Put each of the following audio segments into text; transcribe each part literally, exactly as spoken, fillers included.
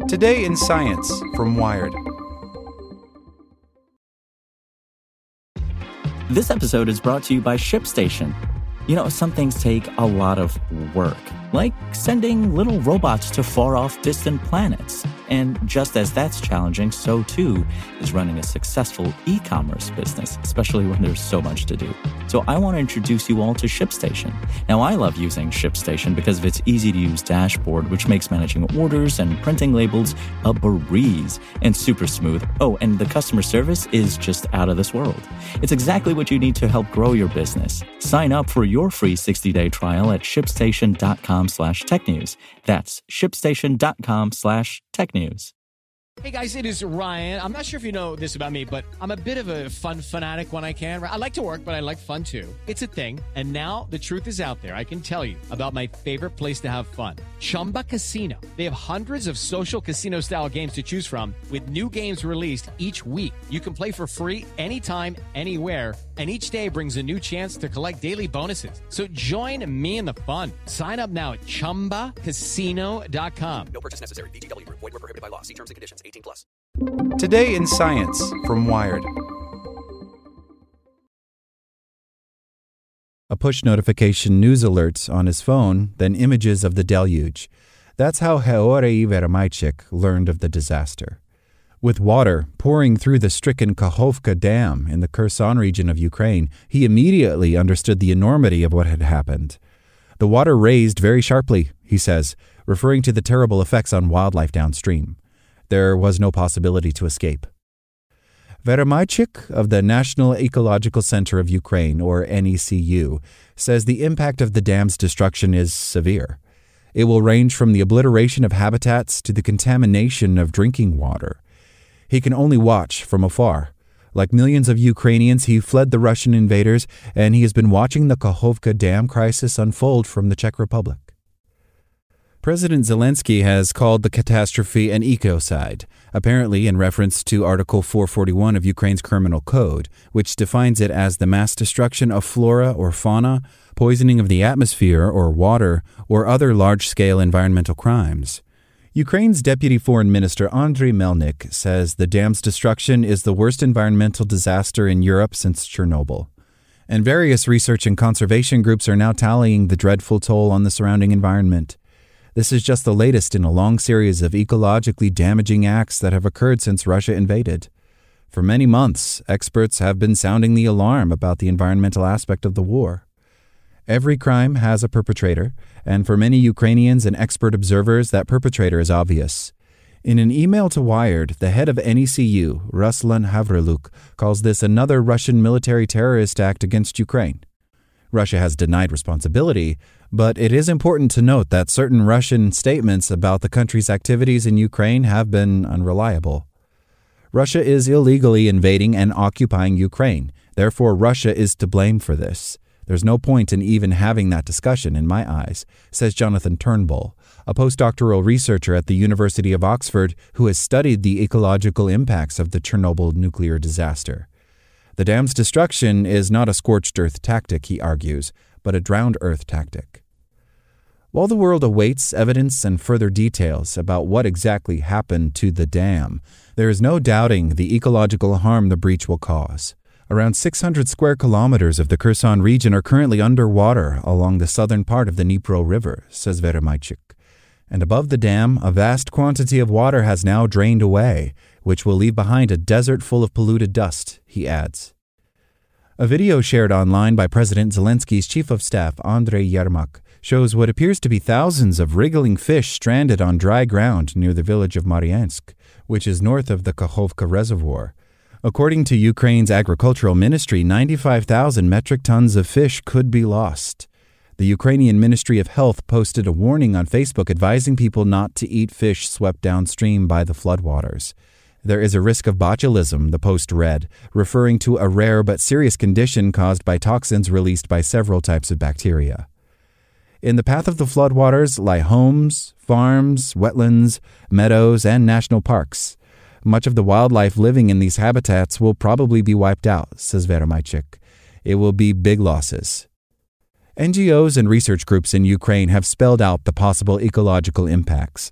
Today in Science from Wired. This episode is brought to you by ShipStation. You know, some things take a lot of work, like sending little robots to far-off distant planets. And just as that's challenging, so too is running a successful e-commerce business, especially when there's so much to do. So I want to introduce you all to ShipStation. Now, I love using ShipStation because of its easy-to-use dashboard, which makes managing orders and printing labels a breeze and super smooth. Oh, and the customer service is just out of this world. It's exactly what you need to help grow your business. Sign up for your free sixty-day trial at shipstation.com slash technews. That's shipstation.com slash technews. Hey guys, it is Ryan. I'm not sure if you know this about me, but I'm a bit of a fun fanatic when I can. I like to work, but I like fun too. It's a thing. And now the truth is out there. I can tell you about my favorite place to have fun. Chumba Casino. They have hundreds of social casino style games to choose from with new games released each week. You can play for free anytime, anywhere. And each day brings a new chance to collect daily bonuses. So join me in the fun. Sign up now at chumba casino dot com. No purchase necessary. V G W Group. Void where prohibited by law. See terms and conditions. eighteen plus. Today in Science from Wired. A push notification news alert on his phone, then images of the deluge. That's how Georgy Veremychik learned of the disaster. With water pouring through the stricken Kakhovka Dam in the Kherson region of Ukraine, he immediately understood the enormity of what had happened. The water raised very sharply, he says, referring to the terrible effects on wildlife downstream. There was no possibility to escape. Veremychik of the National Ecological Center of Ukraine, or N E C U, says the impact of the dam's destruction is severe. It will range from the obliteration of habitats to the contamination of drinking water. He can only watch from afar. Like millions of Ukrainians, he fled the Russian invaders, and he has been watching the Kakhovka Dam crisis unfold from the Czech Republic. President Zelensky has called the catastrophe an ecocide, apparently in reference to Article four forty-one of Ukraine's Criminal Code, which defines it as the mass destruction of flora or fauna, poisoning of the atmosphere or water, or other large-scale environmental crimes. Ukraine's Deputy Foreign Minister Andriy Melnik says the dam's destruction is the worst environmental disaster in Europe since Chernobyl. And various research and conservation groups are now tallying the dreadful toll on the surrounding environment. This is just the latest in a long series of ecologically damaging acts that have occurred since Russia invaded. For many months, experts have been sounding the alarm about the environmental aspect of the war. Every crime has a perpetrator, and for many Ukrainians and expert observers, that perpetrator is obvious. In an email to Wired, the head of N E C U, Ruslan Havryluk, calls this another Russian military terrorist act against Ukraine. Russia has denied responsibility, but it is important to note that certain Russian statements about the country's activities in Ukraine have been unreliable. Russia is illegally invading and occupying Ukraine. Therefore, Russia is to blame for this. There's no point in even having that discussion, in my eyes, says Jonathan Turnbull, a postdoctoral researcher at the University of Oxford who has studied the ecological impacts of the Chernobyl nuclear disaster. The dam's destruction is not a scorched earth tactic, he argues, but a drowned earth tactic. While the world awaits evidence and further details about what exactly happened to the dam, there is no doubting the ecological harm the breach will cause. Around six hundred square kilometers of the Kherson region are currently underwater along the southern part of the Dnipro River, says Veremychik. And above the dam, a vast quantity of water has now drained away, which will leave behind a desert full of polluted dust, he adds. A video shared online by President Zelensky's chief of staff, Andrei Yermak, shows what appears to be thousands of wriggling fish stranded on dry ground near the village of Maryansk, which is north of the Kakhovka Reservoir. According to Ukraine's agricultural ministry, ninety-five thousand metric tons of fish could be lost. The Ukrainian Ministry of Health posted a warning on Facebook advising people not to eat fish swept downstream by the floodwaters. There is a risk of botulism, the post read, referring to a rare but serious condition caused by toxins released by several types of bacteria. In the path of the floodwaters lie homes, farms, wetlands, meadows, and national parks. Much of the wildlife living in these habitats will probably be wiped out, says Veremychik. It will be big losses. N G Os and research groups in Ukraine have spelled out the possible ecological impacts.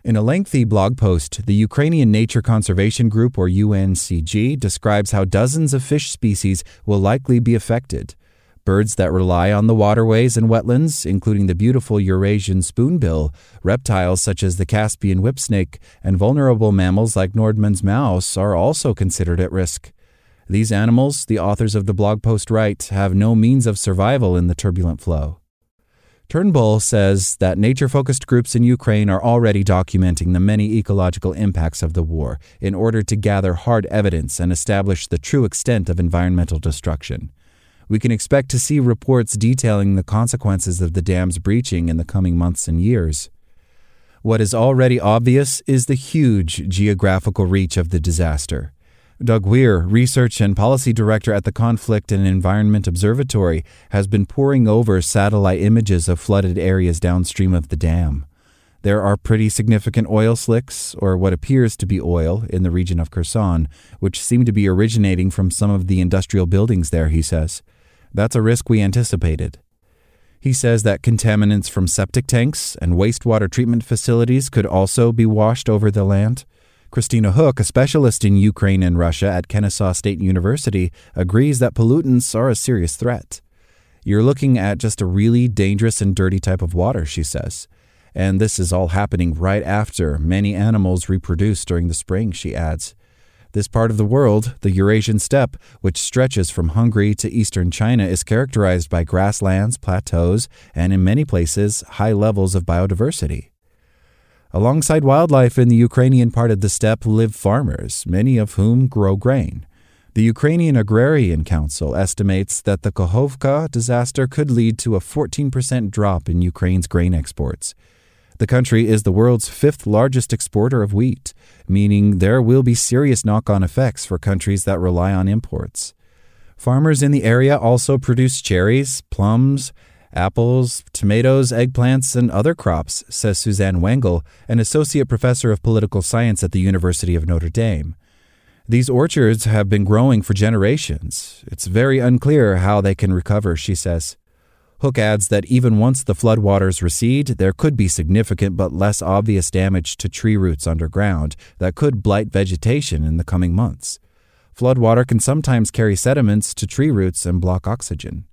In a lengthy blog post, the Ukrainian Nature Conservation Group, or U N C G, describes how dozens of fish species will likely be affected. Birds that rely on the waterways and wetlands, including the beautiful Eurasian spoonbill, reptiles such as the Caspian whipsnake, and vulnerable mammals like Nordmann's mouse are also considered at risk. These animals, the authors of the blog post write, have no means of survival in the turbulent flow. Turnbull says that nature-focused groups in Ukraine are already documenting the many ecological impacts of the war in order to gather hard evidence and establish the true extent of environmental destruction. We can expect to see reports detailing the consequences of the dam's breaching in the coming months and years. What is already obvious is the huge geographical reach of the disaster. Doug Weir, Research and Policy Director at the Conflict and Environment Observatory, has been poring over satellite images of flooded areas downstream of the dam. There are pretty significant oil slicks, or what appears to be oil, in the region of Kherson, which seem to be originating from some of the industrial buildings there, he says. That's a risk we anticipated. He says that contaminants from septic tanks and wastewater treatment facilities could also be washed over the land. Christina Hook, a specialist in Ukraine and Russia at Kennesaw State University, agrees that pollutants are a serious threat. You're looking at just a really dangerous and dirty type of water, she says. And this is all happening right after many animals reproduce during the spring, she adds. This part of the world, the Eurasian steppe, which stretches from Hungary to eastern China, is characterized by grasslands, plateaus, and in many places, high levels of biodiversity. Alongside wildlife in the Ukrainian part of the steppe live farmers, many of whom grow grain. The Ukrainian Agrarian Council estimates that the Kakhovka disaster could lead to a fourteen percent drop in Ukraine's grain exports. The country is the world's fifth largest exporter of wheat, meaning there will be serious knock-on effects for countries that rely on imports. Farmers in the area also produce cherries, plums, apples, tomatoes, eggplants, and other crops, says Suzanne Wengel, an associate professor of political science at the University of Notre Dame. These orchards have been growing for generations. It's very unclear how they can recover, she says. Hook adds that even once the floodwaters recede, there could be significant but less obvious damage to tree roots underground that could blight vegetation in the coming months. Floodwater can sometimes carry sediments to tree roots and block oxygen.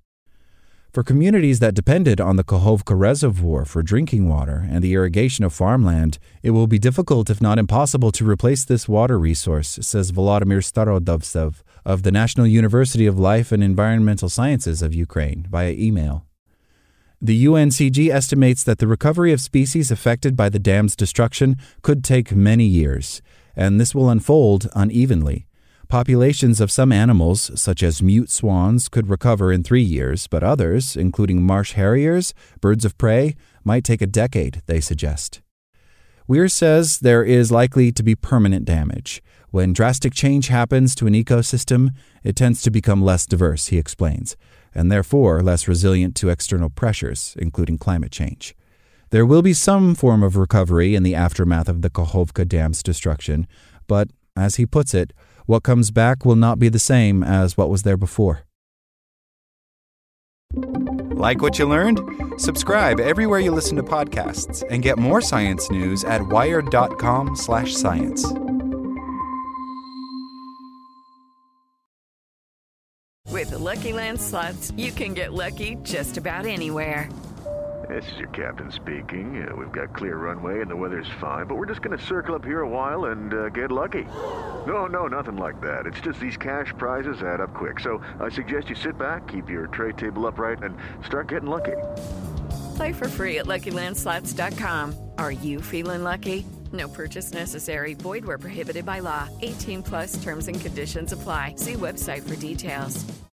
For communities that depended on the Kakhovka Reservoir for drinking water and the irrigation of farmland, it will be difficult, if not impossible, to replace this water resource, says Volodymyr Starodovtsev of the National University of Life and Environmental Sciences of Ukraine via email. The U N C G estimates that the recovery of species affected by the dam's destruction could take many years, and this will unfold unevenly. Populations of some animals, such as mute swans, could recover in three years, but others, including marsh harriers, birds of prey, might take a decade, they suggest. Weir says there is likely to be permanent damage. When drastic change happens to an ecosystem, it tends to become less diverse, he explains, and therefore less resilient to external pressures, including climate change. There will be some form of recovery in the aftermath of the Kakhovka Dam's destruction, but, as he puts it, what comes back will not be the same as what was there before. Like what you learned? Subscribe everywhere you listen to podcasts and get more science news at wired.com slash science. With the Lucky Land Slots, you can get lucky just about anywhere. This is your captain speaking. Uh, we've got clear runway and the weather's fine, but we're just going to circle up here a while and uh, get lucky. No, no, nothing like that. It's just these cash prizes add up quick. So I suggest you sit back, keep your tray table upright, and start getting lucky. Play for free at Lucky Land Slots dot com. Are you feeling lucky? No purchase necessary. Void where prohibited by law. eighteen plus terms and conditions apply. See website for details.